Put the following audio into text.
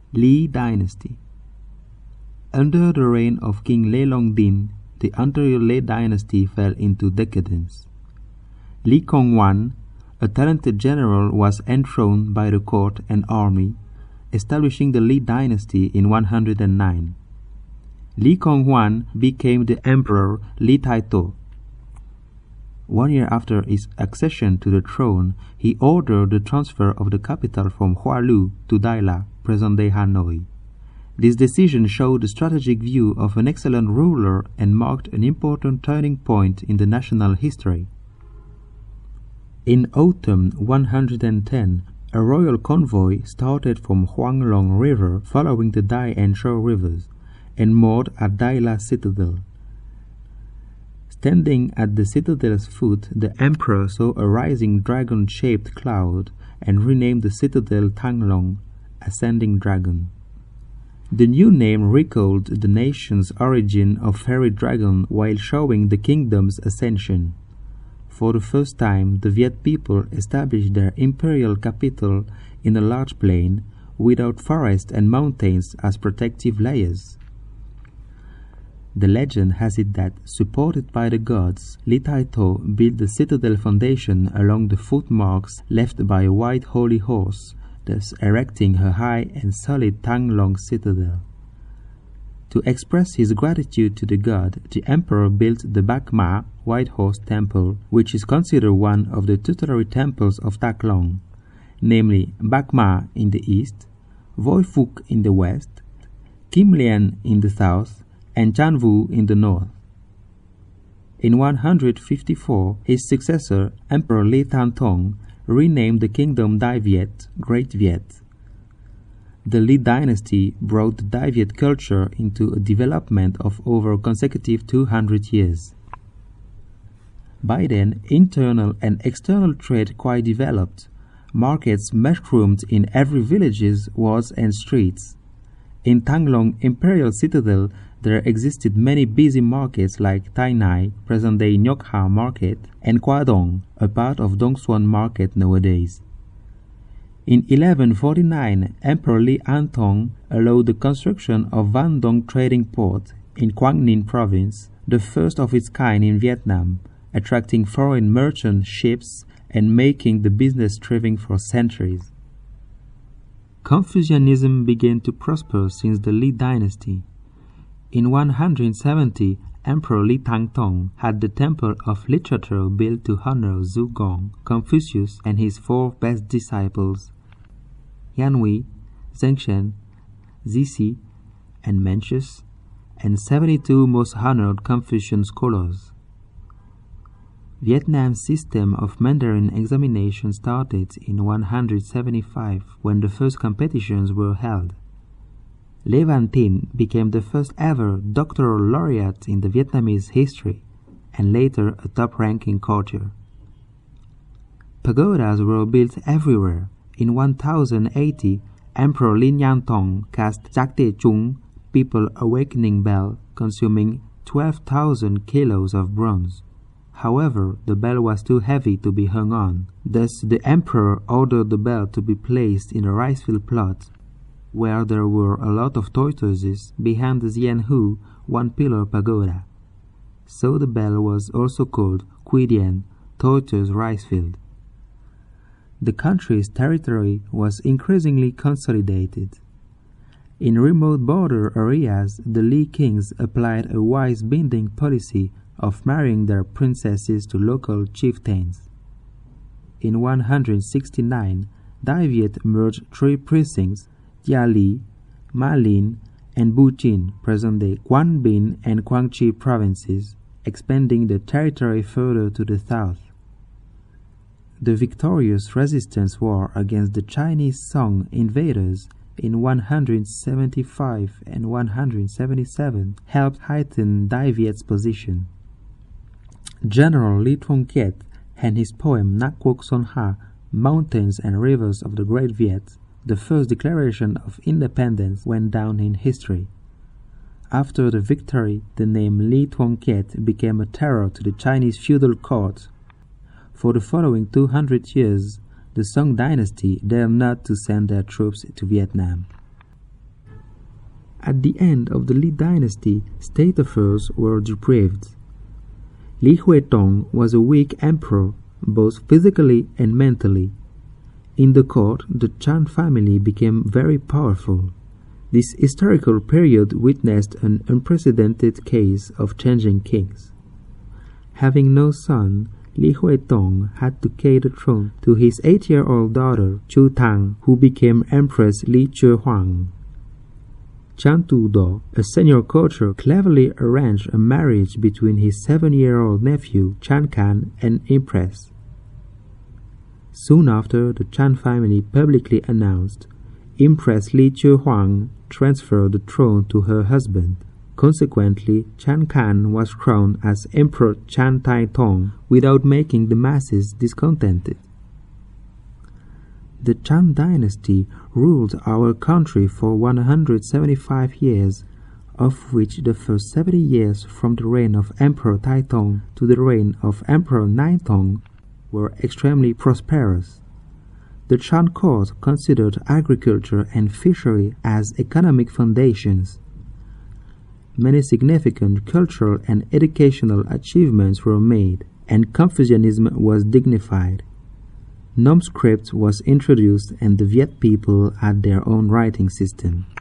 Lý Dynasty. Under the reign of King Lê Long Din, the anterior Lê dynasty fell into decadence. Lý Công Hoan, a talented general, was enthroned by the court and army, establishing the Lý dynasty in 109. Lý Công Hoan became the Emperor Lý Thái Tổ. 1 year after his accession to the throne, he ordered the transfer of the capital from Hoa Lu to Đài Lạt, present-day Hanoi. This decision showed the strategic view of an excellent ruler and marked an important turning point in the national history. In autumn 110, a royal convoy started from Hoang Long River following the Dai and Chau rivers and moored at Đài Lạt citadel. Standing at the citadel's foot, the emperor saw a rising dragon-shaped cloud and renamed the citadel Thăng Long, ascending dragon. The new name recalled the nation's origin of fairy dragon while showing the kingdom's ascension. For the first time, the Viet people established their imperial capital in a large plain, without forests and mountains as protective layers. The legend has it that, supported by the gods, Lý Thái Tổ built the citadel foundation along the footmarks left by a white holy horse, thus erecting a high and solid Thăng Long citadel. To express his gratitude to the god, the emperor built the Bac Ma, White Horse Temple, which is considered one of the tutelary temples of Tak Long, namely Bac Ma in the east, Voi Phuc in the west, Kim Lien in the south, and Chan Vu in the north. In 154, his successor, Emperor Lê Thánh Tông, renamed the kingdom Dai Viet, Great Viet. The Lý dynasty brought the Dai Viet culture into a development of over consecutive 200 years. By then, internal and external trade quite developed. Markets mushroomed in every villages, wards and streets. In Thăng Long imperial citadel, there existed many busy markets like Tai Nai, present-day Ngoc Ha Market, and Qua Dong, a part of Dong Xuan Market nowadays. In 1149, Emperor Lý An Thong allowed the construction of Van Dong Trading Port in Quang Ninh Province, the first of its kind in Vietnam, attracting foreign merchant ships and making the business thriving for centuries. Confucianism began to prosper since the Lý dynasty. In 170, Emperor Lý Thánh Tông had the Temple of Literature built to honor Zhu Gong, Confucius, and his 4 best disciples, Yan Hui, Zheng, Zisi, and Mencius, and 72 most honored Confucian scholars. Vietnam's system of Mandarin examination started in 175 when the first competitions were held. Lê Văn Thìn became the first ever doctoral laureate in the Vietnamese history, and later a top-ranking courtier. Pagodas were built everywhere. In 1080, Emperor Lý Nhan Tông cast Giác Tê Chung, People Awakening Bell, consuming 12,000 kilos of bronze. However, the bell was too heavy to be hung on. Thus, the emperor ordered the bell to be placed in a rice field plot, where there were a lot of tortoises behind the Dien Hu, one-pillar pagoda. So the bell was also called Quy Dien, Tortoise Rice Field. The country's territory was increasingly consolidated. In remote border areas, the Lý kings applied a wise binding policy of marrying their princesses to local chieftains. In 169, Dai Viet merged 3 precincts, Gia Lý, Ma Linh, and Bu Chin, present-day Quang Binh and Quang Tri provinces, expanding the territory further to the south. The victorious resistance war against the Chinese Song invaders in 175 and 177 helped heighten Dai Viet's position. General Lý Thuong Kiet and his poem Nak Quoc Son Ha, Mountains and Rivers of the Great Viet, the first declaration of independence, went down in history. After the victory, the name Lý Thuong Kiet became a terror to the Chinese feudal court. For the following 200 years, the Song dynasty dared not to send their troops to Vietnam. At the end of the Li dynasty, state affairs were depraved. Li Huitong was a weak emperor, both physically and mentally. In the court, the Chan family became very powerful. This historical period witnessed an unprecedented case of changing kings. Having no son, Li Huitong had to cede the throne to his 8-year-old daughter, Chu Tang, who became Empress Li Chuhuang. Chan Tu-do, a senior courtier, cleverly arranged a marriage between his 7-year-old nephew, Chan Can, and Empress. Soon after, the Chan family publicly announced Empress Li Chuhuang transferred the throne to her husband. Consequently, Chan Can was crowned as Emperor Chan Tai Tong without making the masses discontented. The Chan dynasty ruled our country for 175 years, of which the first 70 years from the reign of Emperor Tai Tong to the reign of Emperor Nai Tong were extremely prosperous. The Chan court considered agriculture and fishery as economic foundations. Many significant cultural and educational achievements were made, and Confucianism was dignified. Nom script was introduced, and the Viet people had their own writing system.